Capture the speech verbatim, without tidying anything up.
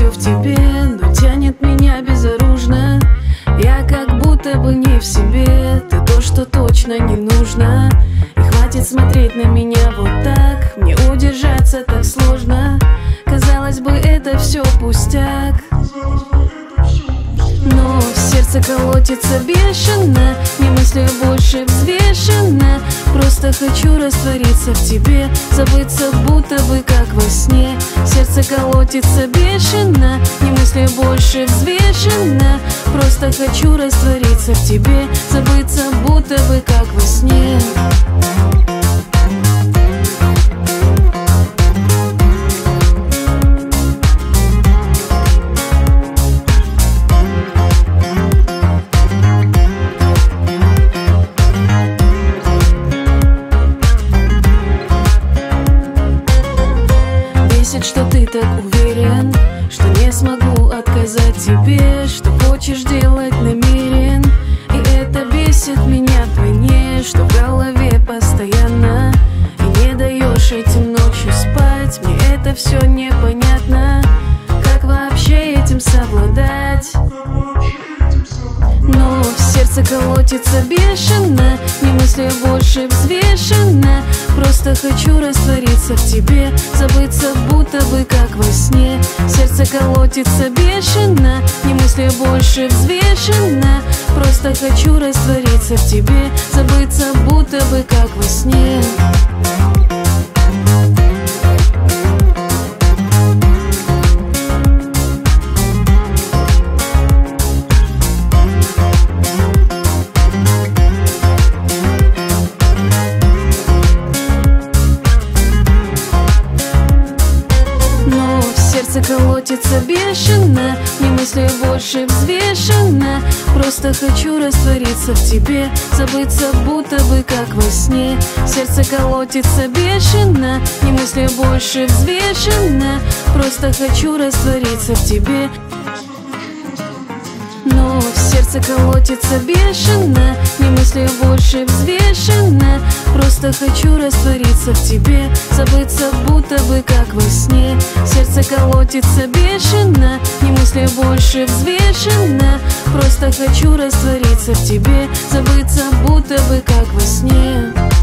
все в тебе, но тянет меня безоружно. Я как будто бы не в себе, ты то, что точно не нужно. И хватит смотреть на меня вот так, мне удержаться так сложно. Казалось бы, это все пустяк, но в сердце колотится бешено, не мыслю больше взвешенно. Просто хочу раствориться в тебе, забыться будто бы как во сне. Сердце колотится бешено, не мыслю больше взвешенно. Просто хочу раствориться в тебе, забыться будто бы как во сне. Что ты так уверен, что не смогу отказать тебе, что хочешь делать намерен. И это бесит меня вдвойне, что в голове постоянно и не даешь этим ночью спать. Мне это все непонятно, как вообще этим совладать. Но в сердце колотится бешено, не мыслю больше взвешенно. Просто хочу раствориться в тебе, забыться будто бы как во сне. Сердце колотится бешено, не мыслю больше взвешенно. Просто хочу раствориться в тебе, забыться будто бы как во сне. Сердце колотится бешено, не мыслю больше взвешенно. Просто хочу раствориться в тебе, забыться будто бы как во сне. Сердце колотится бешено, не мыслю больше взвешенно. Просто хочу раствориться в тебе. Но в сердце колотится бешено, не мыслю больше взвешенно. Просто хочу раствориться в тебе, забыться будто бы как во сне. Сердце колотится бешено, не мыслю больше взвешенно. Просто хочу раствориться в тебе, забыться будто бы как во сне.